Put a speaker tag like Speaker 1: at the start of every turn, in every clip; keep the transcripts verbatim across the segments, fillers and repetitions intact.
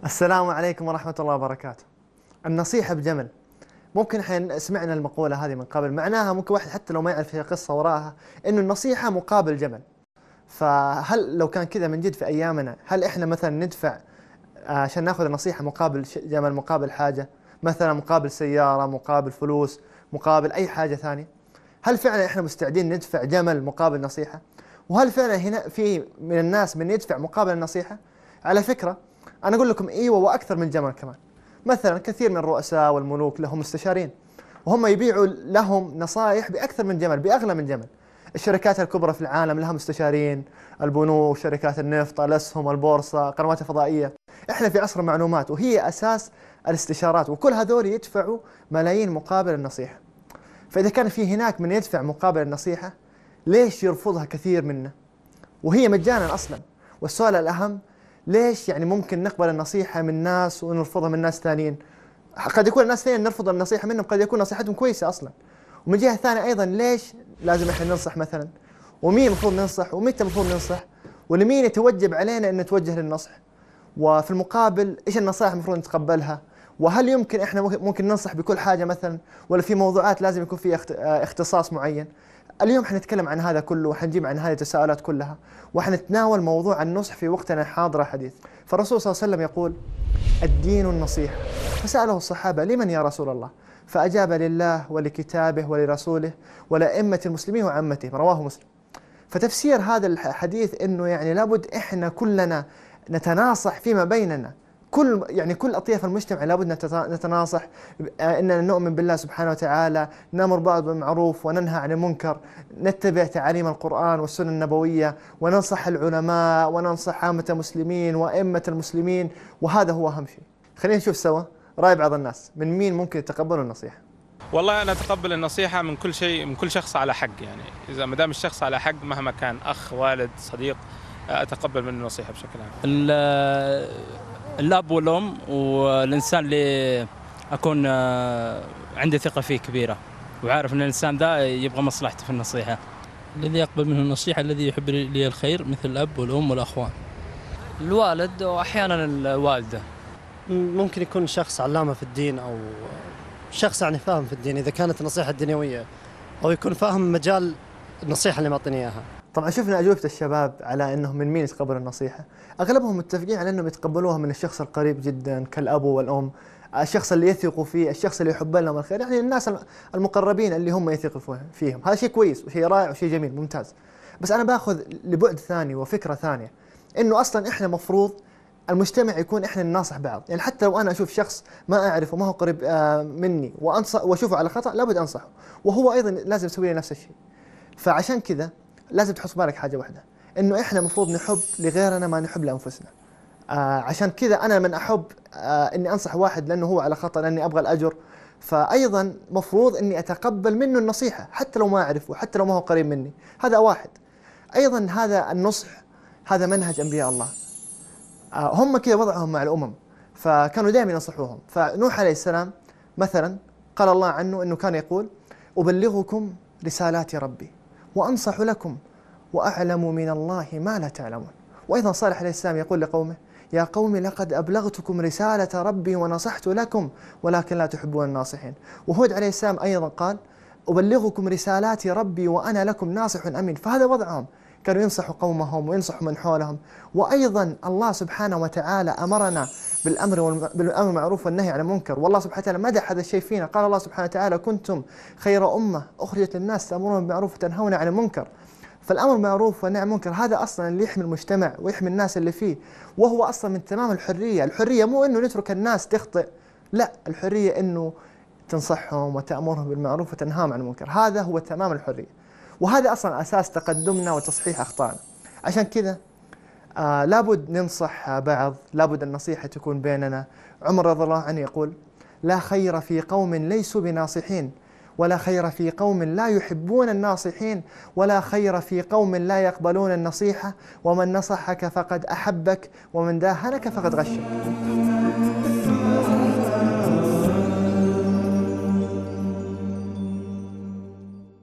Speaker 1: السلام عليكم ورحمة الله وبركاته. النصيحة بجمل. ممكن احنا سمعنا المقولة هذه من قبل، معناها ممكن واحد حتى لو ما يعرف فيها قصة وراها إنه النصيحة مقابل جمل. فهل لو كان كذا من جد في أيامنا، هل احنا مثلا ندفع عشان ناخذ النصيحة مقابل جمل، مقابل حاجة، مثلا مقابل سيارة، مقابل فلوس، مقابل أي حاجة ثانية؟ هل فعلا احنا مستعدين ندفع جمل مقابل نصيحة؟ وهل فعلا هنا في من الناس من يدفع مقابل النصيحة؟ على فكرة أنا أقول لكم إيوه وأكثر من جمل كمان. مثلا كثير من الرؤساء والملوك لهم مستشارين، وهم يبيعوا لهم نصائح بأكثر من جمل، بأغلى من جمل. الشركات الكبرى في العالم لها مستشارين، البنوك، شركات النفط، الأسهم، البورصة، القنوات الفضائية. إحنا في عصر المعلومات وهي أساس الاستشارات، وكل هذول يدفعوا ملايين مقابل النصيحة. فإذا كان في هناك من يدفع مقابل النصيحة، ليش يرفضها كثير منا وهي مجانا أصلا؟ والسؤال الأهم، ليش يعني ممكن نقبل النصيحة من ناس ونرفضها من ناس ثانيين؟ قد يكون الناس ثانيين نرفض النصيحة منهم، قد يكون نصيحتهم كويسة أصلا. ومن جهة ثانية أيضا، ليش لازم إحنا ننصح مثلا؟ ومين المفروض ننصح؟ ومتى المفروض ننصح؟ ولمين يتوجب علينا أن نتوجه للنصح؟ وفي المقابل إيش النصائح المفروض نتقبلها؟ وهل يمكن إحنا ممكن ننصح بكل حاجة مثلا، ولا في موضوعات لازم يكون فيها اختصاص معين؟ اليوم حنتكلم عن هذا كله، وحنجيب عن هذه التساؤلات كلها، وحنتناول موضوع النصح في وقتنا الحاضر الحديث. فالرسول صلى الله عليه وسلم يقول: الدين النصيحة. فسأله الصحابة: لمن يا رسول الله؟ فأجاب: لله ولكتابه ولرسوله ولأئمة المسلمين وعامتهم. رواه مسلم. فتفسير هذا الحديث إنه يعني لابد إحنا كلنا نتناصح فيما بيننا، كل يعني كل أطياف المجتمع لابد نتناصح، إننا نؤمن بالله سبحانه وتعالى، نأمر بعض بالمعروف وننهى عن المنكر، نتبع تعاليم القرآن والسنة النبوية، وننصح العلماء وننصح عامة المسلمين وأئمة المسلمين. وهذا هو أهم شيء. خلينا نشوف سوا رأي بعض الناس، من مين ممكن يتقبلوا النصيحة.
Speaker 2: والله أنا أتقبل النصيحة من كل شيء، من كل شخص على حق. يعني إذا ما دام الشخص على حق مهما كان، أخ، والد، صديق، أتقبل منه النصيحة بشكل عام.
Speaker 3: الأب والأم والإنسان اللي أكون عندي ثقة فيه كبيرة، وعارف أن الإنسان ده يبغى مصلحته في النصيحة.
Speaker 4: الذي يقبل منه النصيحة الذي يحب لي الخير، مثل الأب والأم والأخوان.
Speaker 5: الوالد وأحيانا الوالدة.
Speaker 6: ممكن يكون شخص علامة في الدين، أو شخص يعني فاهم في الدين إذا كانت النصيحة الدنيوية، أو يكون فاهم مجال النصيحة اللي معطيني إياها.
Speaker 1: طبعا شفنا أجوبة الشباب على أنهم من مين يتقبلوا النصيحة. أغلبهم متفقين على أنهم يتقبلوها من الشخص القريب جدا كالأب والأم، الشخص اللي يثقوا فيه، الشخص اللي يحب لهم الخير، يعني الناس المقربين اللي هم يثقوا فيهم. هذا شيء كويس وشيء رائع وشيء جميل ممتاز. بس أنا باخذ لبعد ثاني وفكرة ثانية، إنه أصلا إحنا مفروض المجتمع يكون إحنا نناصح بعض. يعني حتى لو أنا أشوف شخص ما أعرفه وما هو قريب مني وأنصح وأشوفه على خطأ، لابد أنصحه، وهو أيضا لازم يسوي لي نفس الشيء. فعشان كذا لازم تحط بالك حاجة واحدة، إنه إحنا مفروض نحب لغيرنا ما نحب لأنفسنا. آه عشان كذا أنا من أحب آه إني أنصح واحد لأنه هو على خطأ، لأني أبغى الأجر، فأيضا مفروض إني أتقبل منه النصيحة حتى لو ما أعرفه وحتى لو ما هو قريب مني. هذا واحد. أيضا هذا النصح هذا منهج أنبياء الله. آه هم كذا وضعهم مع الأمم، فكانوا دائما ينصحوهم. فنوح عليه السلام مثلا قال الله عنه إنه كان يقول: أبلغكم رسالات ربي وأنصح لكم وأعلم من الله ما لا تعلمون. وأيضا صالح عليه السلام يقول لقومه: يا قوم لقد أبلغتكم رسالة ربي ونصحت لكم ولكن لا تحبون الناصحين. وهود عليه السلام أيضا قال: أبلغكم رسالات ربي وأنا لكم ناصح أمين. فهذا وضعهم، كانوا ينصحوا قومهم وينصحوا من حولهم. وأيضا الله سبحانه وتعالى أمرنا بالأمر بالأمر المعروف والنهي عن المنكر، والله سبحانه وتعالى مدح هذا الشيء فينا. قال الله سبحانه وتعالى: كنتم خير أمة أخرجت للناس تأمرون بالمعروف وتنهون عن المنكر. فالأمر بالمعروف والنهي عن المنكر هذا أصلا اللي يحمي المجتمع ويحمي الناس اللي فيه، وهو أصلا من تمام الحرية. الحرية مو إنه نترك الناس تخطئ، لا، الحرية إنه تنصحهم وتأمرهم بالمعروف وتنهاهم عن المنكر. هذا هو تمام الحرية، وهذا أصلا أساس تقدمنا وتصحيح أخطائنا. عشان كذا آه لابد ننصح بعض، لابد النصيحة تكون بيننا. عمر رضي الله عنه يقول: لا خير في قوم ليسوا بناصحين، ولا خير في قوم لا يحبون الناصحين، ولا خير في قوم لا يقبلون النصيحة، ومن نصحك فقد أحبك، ومن داهنك فقد غشك.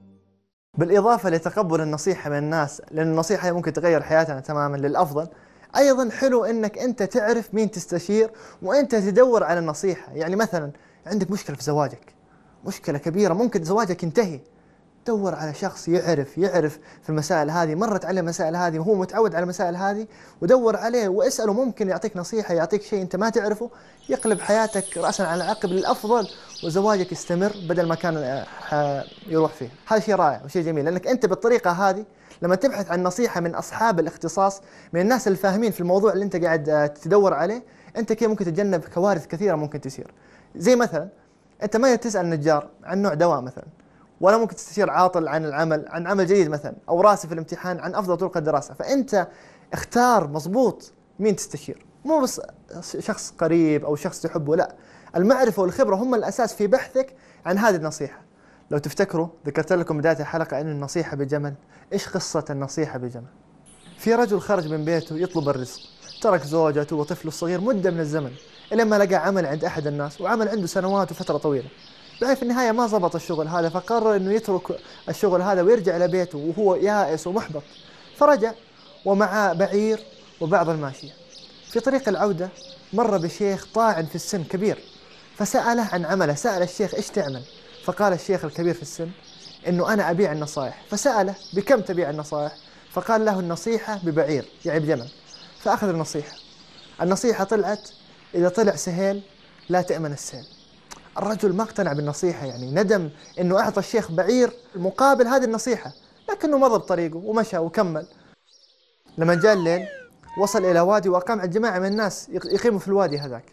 Speaker 1: بالإضافة لتقبل النصيحة من الناس، لأن النصيحة ممكن تغير حياتنا تماما للأفضل، أيضا حلو أنك أنت تعرف مين تستشير وأنت تدور على النصيحة. يعني مثلا عندك مشكلة في زواجك، مشكلة كبيرة، ممكن زواجك ينتهي، دور على شخص يعرف يعرف في المسائل هذه، مرت عليه المسائل هذه وهو متعود على المسائل هذه، ودور عليه واسأله، ممكن يعطيك نصيحة، يعطيك شيء أنت ما تعرفه، يقلب حياتك رأسا على عقب للأفضل، وزواجك يستمر بدل ما كان يروح فيه. هذا شيء رائع وشيء جميل، لأنك أنت بالطريقة هذه لما تبحث عن نصيحة من أصحاب الاختصاص، من الناس الفاهمين في الموضوع اللي أنت قاعد تدور عليه، أنت كيف ممكن تتجنب كوارث كثيرة ممكن تصير. زي مثلا أنت ما تسأل نجار عن نوع دواء مثلا، ولا ممكن تستشير عاطل عن العمل عن عمل جيد مثلا، أو راسي في الامتحان عن أفضل طرق الدراسة. فأنت اختار مضبوط مين تستشير، مو بس شخص قريب أو شخص تحبه، لا، المعرفة والخبرة هم الأساس في بحثك عن هذه النصيحة. لو تفتكروا ذكرت لكم بداية الحلقة أن النصيحة بجمل. إيش قصة النصيحة بجمل؟ في رجل خرج من بيته يطلب الرزق، ترك زوجته وطفله الصغير مدة من الزمن، إلى ما لقى عمل عند أحد الناس، وعمل عنده سنوات وفترة طويلة. بعد في النهاية ما ضبط الشغل هذا، فقرر أنه يترك الشغل هذا ويرجع إلى بيته وهو يائس ومحبط. فرجع ومعه بعير وبعض الماشية. في طريق العودة مر بشيخ طاعن في السن كبير، فسأله عن عمله، سأل الشيخ إيش تعمل؟ فقال الشيخ الكبير في السن إنه أنا أبيع النصائح. فسأله بكم تبيع النصائح؟ فقال له النصيحة ببعير، يعني بجمل. فأخذ النصيحة. النصيحة طلعت إذا طلع سهيل لا تأمن السيل. الرجل ما اقتنع بالنصيحة، يعني ندم إنه أعطى الشيخ بعير مقابل هذه النصيحة، لكنه مضى بطريقه ومشى وكمل. لما جاء الليل وصل إلى وادي، وقام عند جماعة من الناس يقيموا في الوادي هذاك،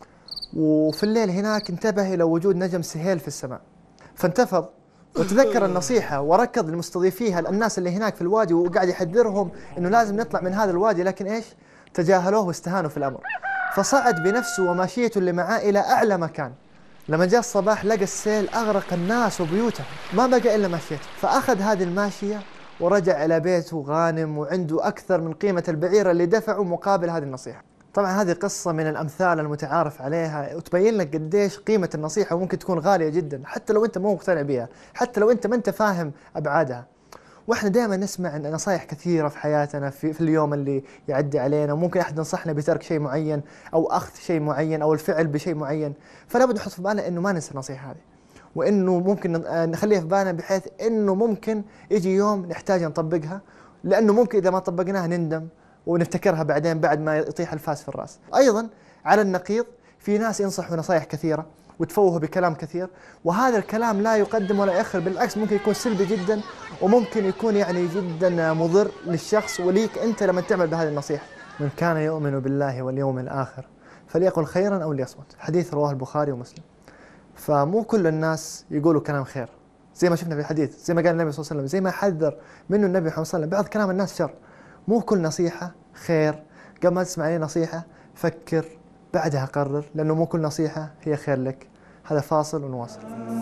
Speaker 1: وفي الليل هناك انتبه إلى وجود نجم سهيل في السماء، فانتفض وتذكر النصيحة وركض لمستضيفيها الناس اللي هناك في الوادي، وقاعد يحذرهم إنه لازم نطلع من هذا الوادي، لكن إيش؟ تجاهلوه واستهانوا في الأمر. فصعد بنفسه وماشيته اللي معاه إلى أعلى مكان. لما جاء الصباح لقى السيل أغرق الناس وبيوتهم، ما بقى إلا ماشيته. فأخذ هذه الماشية ورجع إلى بيته غانم، وعنده أكثر من قيمة البعير اللي دفعه مقابل هذه النصيحة. طبعا هذه قصة من الأمثال المتعارف عليها، وتبين لك قديش قيمة النصيحة، وممكن تكون غالية جدا حتى لو أنت مو مقتنع بها، حتى لو أنت ما أنت فاهم أبعادها. وإحنا دائما نسمع نصائح كثيرة في حياتنا في, في اليوم اللي يعدي علينا، وممكن أحد ينصحنا بترك شيء معين أو أخذ شيء معين أو الفعل بشيء معين. فلا بد نحط في بالنا إنه ما ننسى النصيحة هذه، وإنه ممكن نخليها في بالنا بحيث إنه ممكن يجي يوم نحتاج نطبقها، لأنه ممكن إذا ما طبقناها نندم ونفتكرها بعدين بعد ما يطيح الفاس في الرأس. أيضا على النقيض في ناس ينصحوا نصائح كثيرة وتفوهوا بكلام كثير، وهذا الكلام لا يقدم ولا يأخر، بالعكس ممكن يكون سلبي جدا، وممكن يكون يعني جدا مضر للشخص وليك أنت لما تعمل بهذه النصيحة. من كان يؤمن بالله واليوم الآخر فليقل خيرا أو ليصمت، حديث رواه البخاري ومسلم. فمو كل الناس يقولوا كلام خير، زي ما شفنا في الحديث، زي ما قال النبي صلى الله عليه وسلم، زي ما حذر منه النبي صلى الله عليه وسلم، بعض كلام الناس شر. مو كل نصيحة خير. قبل ما تسمع أي نصيحة فكر بعدها قرر، لأنه مو كل نصيحة هي خير لك. هذا فاصل ونواصل.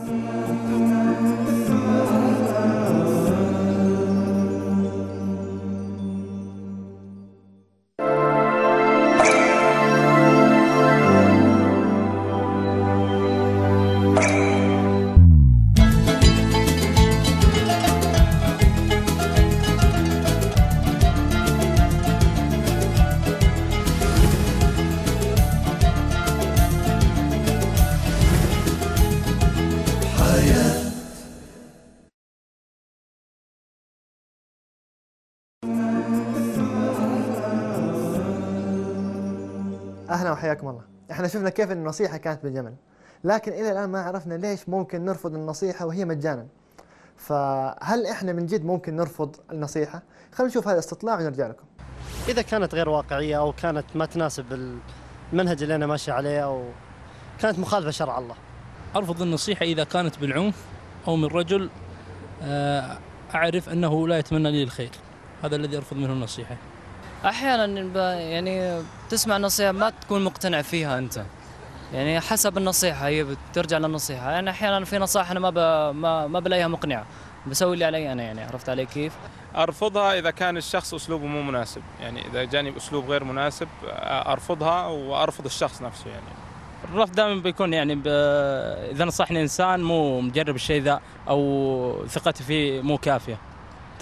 Speaker 1: أهلا وحياكم الله. احنا شفنا كيف النصيحة كانت بالجمل، لكن إلى الآن ما عرفنا ليش ممكن نرفض النصيحة وهي مجانا. فهل احنا من جد ممكن نرفض النصيحة؟ خلينا نشوف هذا الاستطلاع ونرجع لكم.
Speaker 6: إذا كانت غير واقعية أو كانت ما تناسب المنهج اللي أنا ماشي عليه أو كانت مخالفة شرع الله.
Speaker 4: أرفض النصيحة إذا كانت بالعنف أو من رجل أعرف أنه لا يتمنى لي الخير، هذا الذي أرفض منه النصيحة.
Speaker 5: أحيانا يعني تسمع نصيحة ما تكون مقتنع فيها أنت، يعني حسب النصيحة هي بترجع للنصيحة. يعني أحيانا في نصائح أنا ما ب... ما ما بلاقيها مقنعة، بسوي اللي علي أنا، يعني عرفت علي كيف؟
Speaker 2: أرفضها إذا كان الشخص أسلوبه مو مناسب، يعني إذا جاني بأسلوب غير مناسب أرفضها وأرفض الشخص نفسه. يعني
Speaker 3: الرفض دائما بيكون يعني ب... إذا نصحني إنسان مو مجرب الشيء ذا أو ثقتي فيه مو كافية،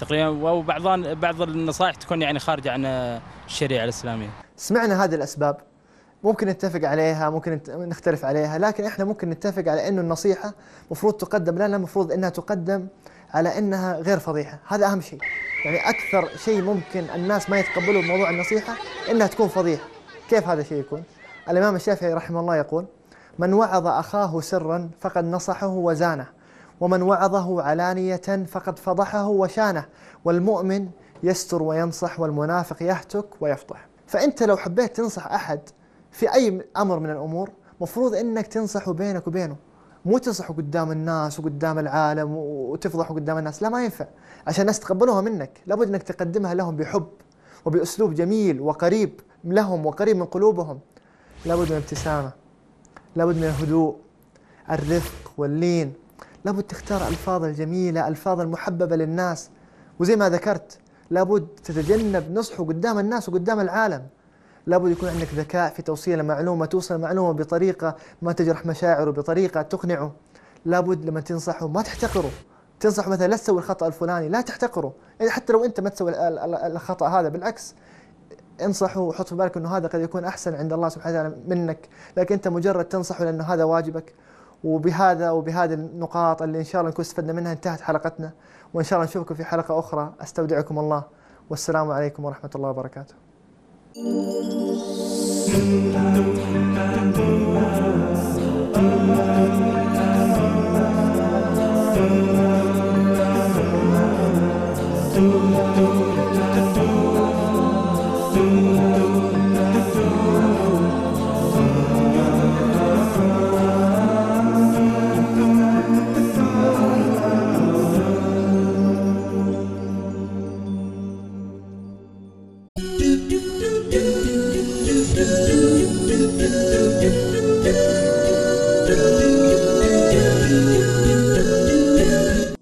Speaker 3: تقريبا، وبعض بعض النصائح تكون يعني خارجة عن الشريعة الإسلامية.
Speaker 1: سمعنا هذه الأسباب، ممكن نتفق عليها، ممكن نختلف عليها، لكن إحنا ممكن نتفق على إنه النصيحة مفروض تقدم لنا، مفروض إنها تقدم على إنها غير فضيحة. هذا أهم شيء. يعني أكثر شيء ممكن الناس ما يتقبلوا بموضوع النصيحة إنها تكون فضيحة. كيف هذا الشيء يكون؟ الإمام الشافعي رحمه الله يقول: من وعظ أخاه سرا فقد نصحه وزانه، ومن وعظه علانية فقد فضحه وشانه، والمؤمن يستر وينصح، والمنافق يهتك ويفضح. فأنت لو حبيت تنصح أحد في أي أمر من الأمور، مفروض أنك تنصحه بينك وبينه، مو تنصحه قدام الناس وقدام العالم وتفضحه قدام الناس. لا، ما ينفع، عشان الناس تقبلوها منك لابد أنك تقدمها لهم بحب وبأسلوب جميل وقريب لهم وقريب من قلوبهم. لابد من ابتسامة، لابد من الهدوء، الرفق واللين، لابد تختار ألفاظ الجميلة، ألفاظ المحببة للناس. وزي ما ذكرت لابد تتجنب نصحه قدام الناس وقدام العالم. لابد يكون عندك ذكاء في توصيل المعلومة، توصل المعلومة بطريقة ما تجرح مشاعره، بطريقة تقنعه. لابد لما تنصحه ما تحتقره، تنصح مثلا لا تسوي الخطأ الفلاني، لا تحتقره، يعني حتى لو أنت ما تسوي الخطأ هذا، بالعكس انصحه وحط في بالك أنه هذا قد يكون أحسن عند الله سبحانه وتعالى منك، لكن أنت مجرد تنصحه لأنه هذا واجبك. وبهذا وبهذه النقاط اللي إن شاء الله نكون استفدنا منها انتهت حلقتنا، وإن شاء الله نشوفكم في حلقة أخرى. أستودعكم الله، والسلام عليكم ورحمة الله وبركاته.
Speaker 7: Thank you.